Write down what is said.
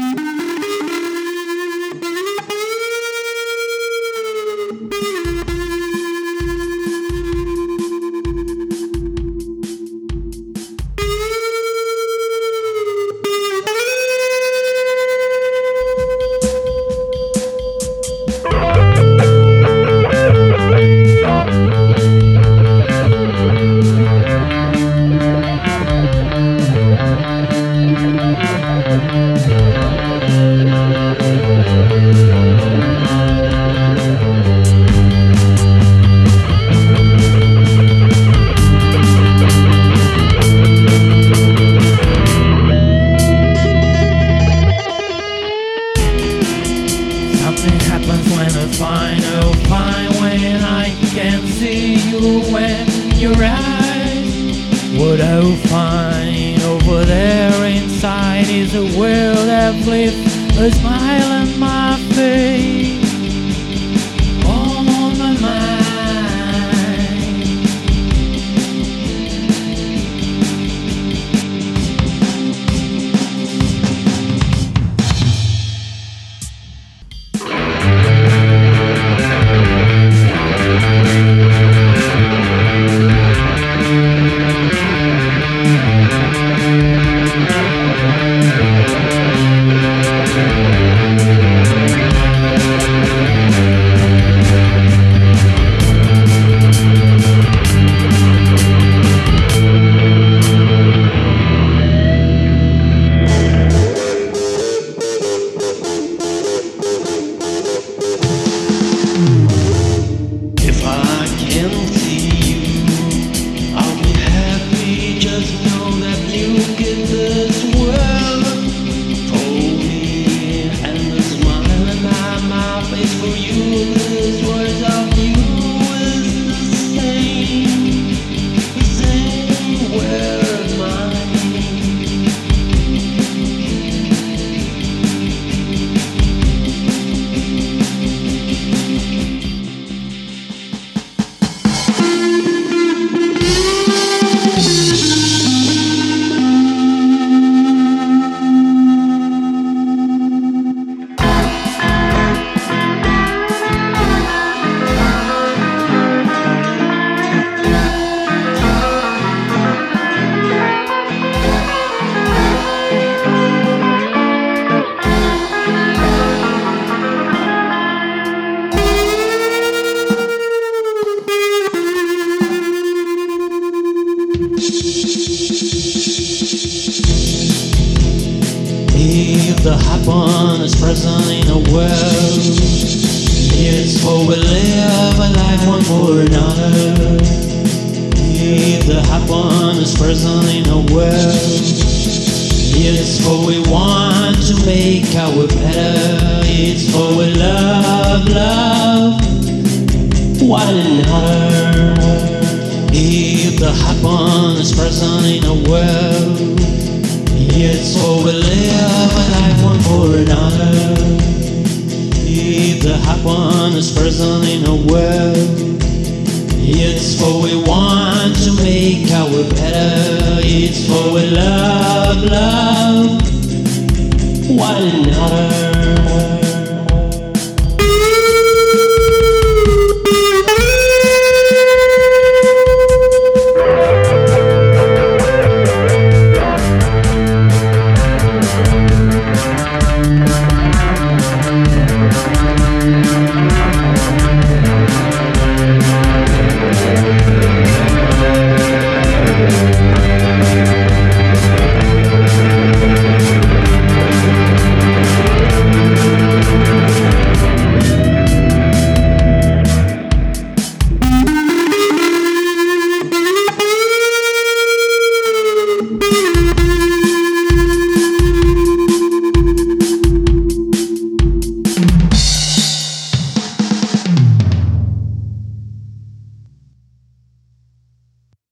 Something happens when I find when I can see you when you're right. What I'll find over there inside is a world I've lived, a smile on my face, on my mind. If the happen is present in a world, it's for we live a life one for another. If the happen is present in a world, it's for we want to make our better. It's for we love one another. If the happen is present in a world, it's for we live a life one for another. If the happen is present in a world, it's for we want to make our better. It's for we love one another.